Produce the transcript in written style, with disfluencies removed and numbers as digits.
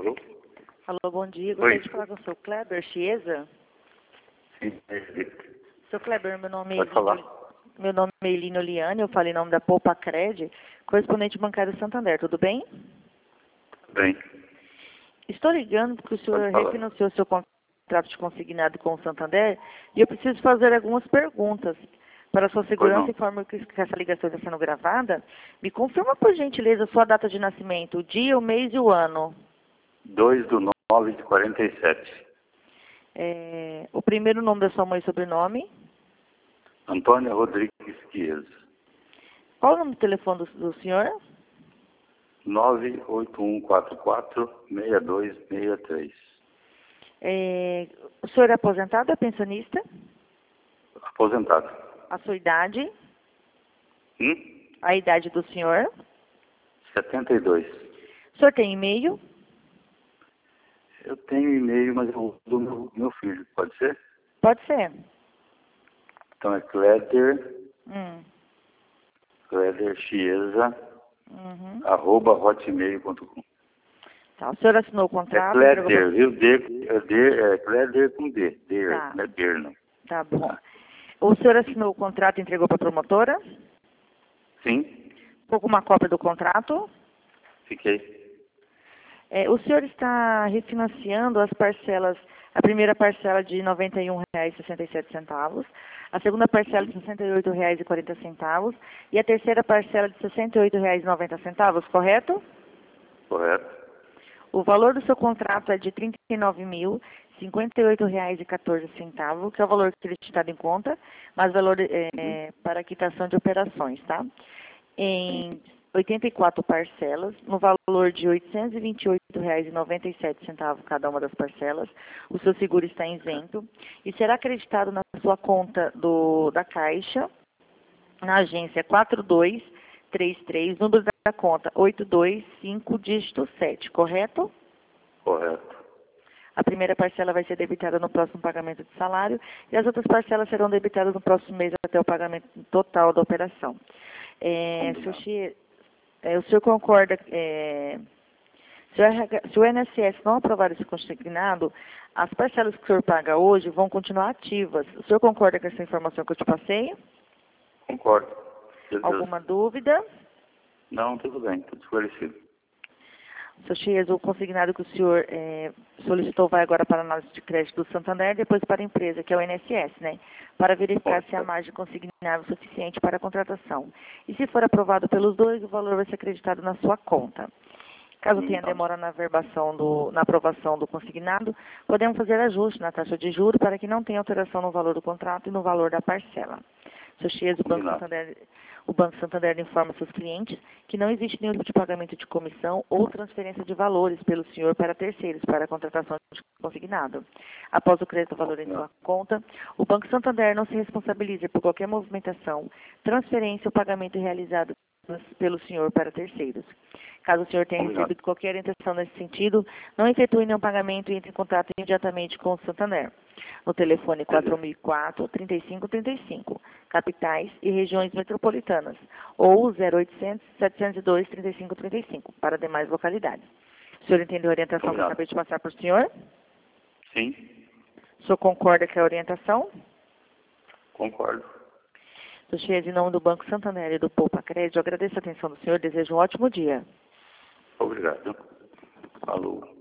Alô? Alô, bom dia. Oi. Gostaria de falar com o seu Kleber Chiesa. Sim, Seu Kleber, meu nome pode falar. é Elino Liane, eu falo em nome da Poupa Cred, correspondente bancário Santander, tudo bem? Bem, Estou ligando porque o senhor pode falar. refinanciou seu contrato de consignado com o Santander e eu preciso fazer algumas perguntas. Para sua Pois segurança, não. informo que essa ligação está sendo gravada. Me confirma, por gentileza, a sua data de nascimento, o dia, o mês e o ano. 2/9/47. O primeiro nome da sua mãe e sobrenome. Antônio Rodrigues Chiesa. Qual o nome do telefone do senhor? 98144-6263. O senhor é aposentado ou é pensionista? Aposentado. A sua idade? Hum? A idade do senhor? 72. O senhor tem e-mail? Eu tenho e-mail, mas eu uso do meu filho, pode ser? Pode ser. Então é Chiesa, Uhum. @hotmail.com. Tá. O senhor assinou o É contrato? Kleder, viu? É Kleder com D. Der, Tá. não é Der, não. Tá bom. O senhor assinou o contrato e entregou para a promotora? Sim, Ficou com uma cópia do contrato? fiquei. O senhor está refinanciando as parcelas, a primeira parcela de R$ 91,67, a segunda parcela de R$ 68,40 e a terceira parcela de R$ 68,90, correto? Correto. O valor do seu contrato é de R$ 39.058,14, que é o valor acreditado em conta, mas valor para quitação de operações, tá? Em 84 parcelas, no valor de R$ 828,97 cada uma das parcelas. O seu seguro está isento e será acreditado na sua conta da Caixa, na agência 4233, número da conta 825, dígito 7, correto? Correto. A primeira parcela vai ser debitada no próximo pagamento de salário e as outras parcelas serão debitadas no próximo mês até o pagamento total da operação. O senhor concorda, se o INSS não aprovar esse consignado, as parcelas que o senhor paga hoje vão continuar ativas. O senhor concorda com essa informação que eu te passei? Concordo. Beleza. Alguma dúvida? Não, tudo bem, tudo esclarecido. Seu Chiesa, o consignado que o senhor solicitou vai agora para a análise de crédito do Santander e depois para a empresa, que é o INSS, né? Para verificar se há margem consignável suficiente para a contratação. E se for aprovado pelos dois, o valor vai ser acreditado na sua conta. Caso tenha demora na aprovação do consignado, podemos fazer ajuste na taxa de juros para que não tenha alteração no valor do contrato e no valor da parcela. Seu Chiesa, o Banco Santander informa seus clientes que não existe nenhum tipo de pagamento de comissão ou transferência de valores pelo senhor para terceiros para a contratação de consignado. Após o crédito do valor em sua conta, o Banco Santander não se responsabiliza por qualquer movimentação, transferência ou pagamento realizado pelo senhor para terceiros. Caso o senhor tenha recebido qualquer orientação nesse sentido, não efetue nenhum pagamento e entre em contato imediatamente com o Santander. No telefone 4004-3535, capitais e regiões metropolitanas, ou 0800-702-3535, para demais localidades. O senhor entendeu a orientação que eu acabei de passar para o senhor? Sim. O senhor concorda com a orientação? Concordo. Sr. Chiesa, em nome do Banco Santander e do Poupa Cred, eu agradeço a atenção do senhor e desejo um ótimo dia. Obrigado. Falou.